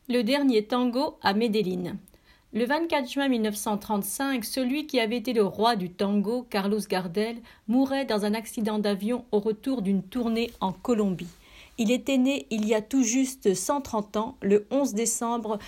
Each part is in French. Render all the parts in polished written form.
Le dernier tango à Medellín. Le 24 juin 1935, celui qui avait été le roi du tango, Carlos Gardel, mourait dans un accident d'avion au retour d'une tournée en Colombie. Il était né il y a tout juste 130 ans, le 11 décembre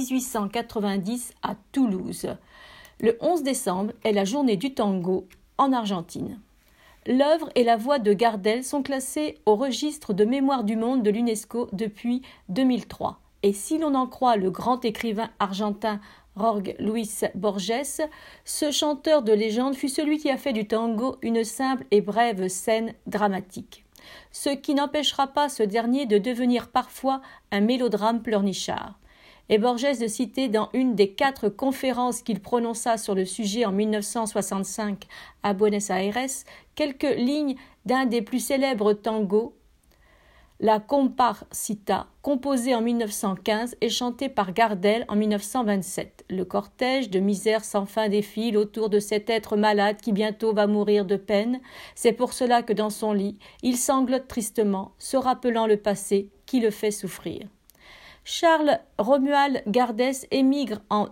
1890 à Toulouse. Le 11 décembre est la journée du tango en Argentine. L'œuvre et la voix de Gardel sont classées au registre de mémoire du monde de l'UNESCO depuis 2003. Et si l'on en croit le grand écrivain argentin Jorge Luis Borges, ce chanteur de légende fut celui qui a fait du tango une simple et brève scène dramatique. Ce qui n'empêchera pas ce dernier de devenir parfois un mélodrame pleurnichard. Et Borges de citer dans une des 4 conférences qu'il prononça sur le sujet en 1965 à Buenos Aires quelques lignes d'un des plus célèbres tangos, la Comparsita, composée en 1915 et chantée par Gardel en 1927. Le cortège de misère sans fin défile autour de cet être malade qui bientôt va mourir de peine. C'est pour cela que dans son lit, il sanglote tristement, se rappelant le passé qui le fait souffrir. Charles Romuald Gardès émigre en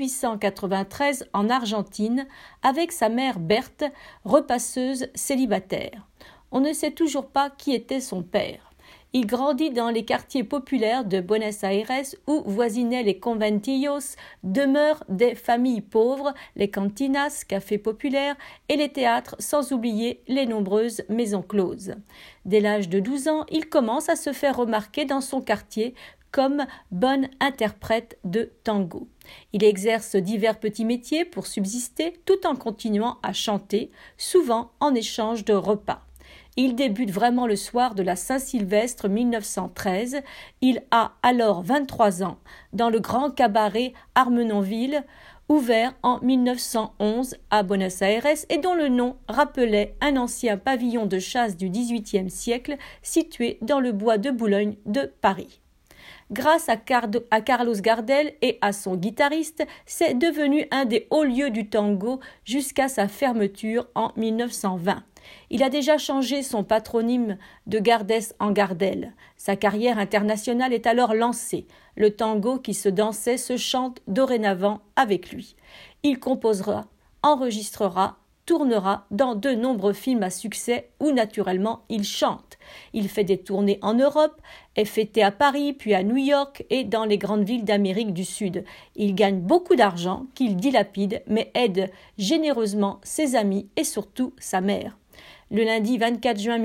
1893 en Argentine avec sa mère Berthe, repasseuse célibataire. On ne sait toujours pas qui était son père. Il grandit dans les quartiers populaires de Buenos Aires où voisinaient les conventillos, demeures des familles pauvres, les cantinas, cafés populaires et les théâtres, sans oublier les nombreuses maisons closes. Dès l'âge de 12 ans, il commence à se faire remarquer dans son quartier comme bon interprète de tango. Il exerce divers petits métiers pour subsister tout en continuant à chanter, souvent en échange de repas. Il débute vraiment le soir de la Saint-Sylvestre 1913. Il a alors 23 ans dans le grand cabaret Armenonville, ouvert en 1911 à Buenos Aires et dont le nom rappelait un ancien pavillon de chasse du XVIIIe siècle situé dans le bois de Boulogne de Paris. Grâce à Carlos Gardel et à son guitariste, c'est devenu un des hauts lieux du tango jusqu'à sa fermeture en 1920. Il a déjà changé son patronyme de Gardès en Gardel. Sa carrière internationale est alors lancée. Le tango qui se dansait se chante dorénavant avec lui. Il composera, enregistrera, tournera dans de nombreux films à succès où naturellement il chante. Il fait des tournées en Europe, est fêté à Paris, puis à New York et dans les grandes villes d'Amérique du Sud. Il gagne beaucoup d'argent qu'il dilapide mais aide généreusement ses amis et surtout sa mère. Le lundi 24 juin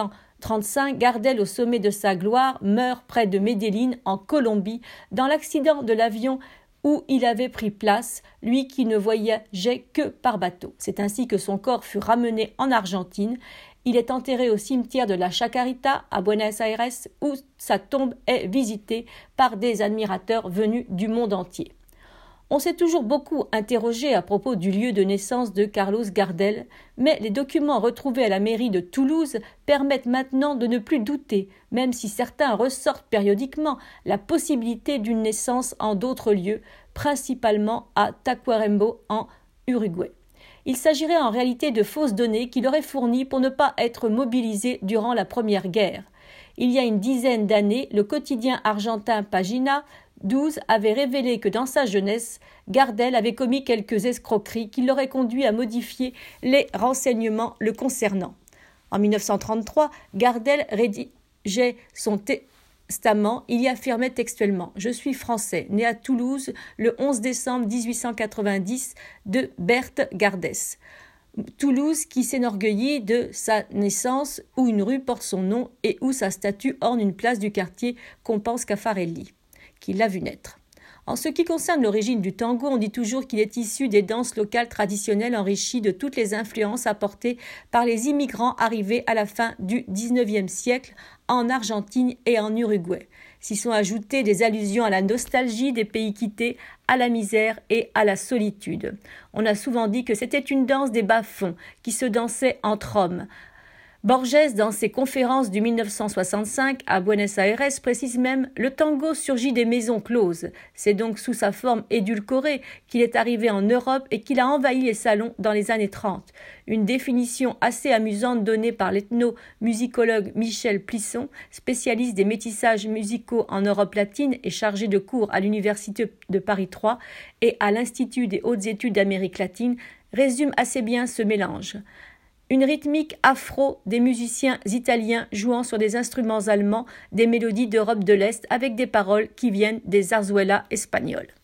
1935, Gardel, au sommet de sa gloire, meurt près de Medellín, en Colombie, dans l'accident de l'avion où il avait pris place, lui qui ne voyageait que par bateau. C'est ainsi que son corps fut ramené en Argentine. Il est enterré au cimetière de la Chacarita à Buenos Aires, où sa tombe est visitée par des admirateurs venus du monde entier. On s'est toujours beaucoup interrogé à propos du lieu de naissance de Carlos Gardel, mais les documents retrouvés à la mairie de Toulouse permettent maintenant de ne plus douter, même si certains ressortent périodiquement la possibilité d'une naissance en d'autres lieux, principalement à Tacuarembó en Uruguay. Il s'agirait en réalité de fausses données qu'il aurait fournies pour ne pas être mobilisé durant la Première Guerre. Il y a une dizaine d'années, le quotidien argentin Pagina 12 avait révélé que dans sa jeunesse, Gardel avait commis quelques escroqueries qui l'auraient conduit à modifier les renseignements le concernant. En 1933, Gardel rédigeait son testament. Il y affirmait textuellement « Je suis français, né à Toulouse le 11 décembre 1890 de Berthe Gardès. » Toulouse qui s'enorgueillit de sa naissance où une rue porte son nom et où sa statue orne une place du quartier qu'on pense Caffarelli, qui l'a vu naître. En ce qui concerne l'origine du tango, on dit toujours qu'il est issu des danses locales traditionnelles enrichies de toutes les influences apportées par les immigrants arrivés à la fin du XIXe siècle en Argentine et en Uruguay. S'y sont ajoutées des allusions à la nostalgie des pays quittés, à la misère et à la solitude. On a souvent dit que c'était une danse des bas-fonds qui se dansait entre hommes. Borges, dans ses conférences du 1965 à Buenos Aires, précise même « Le tango surgit des maisons closes. C'est donc sous sa forme édulcorée qu'il est arrivé en Europe et qu'il a envahi les salons dans les années 30. » Une définition assez amusante donnée par l'ethnomusicologue Michel Plisson, spécialiste des métissages musicaux en Europe latine et chargé de cours à l'Université de Paris 3 et à l'Institut des hautes études d'Amérique latine, résume assez bien ce mélange. Une rythmique afro des musiciens italiens jouant sur des instruments allemands, des mélodies d'Europe de l'Est avec des paroles qui viennent des zarzuelas espagnoles.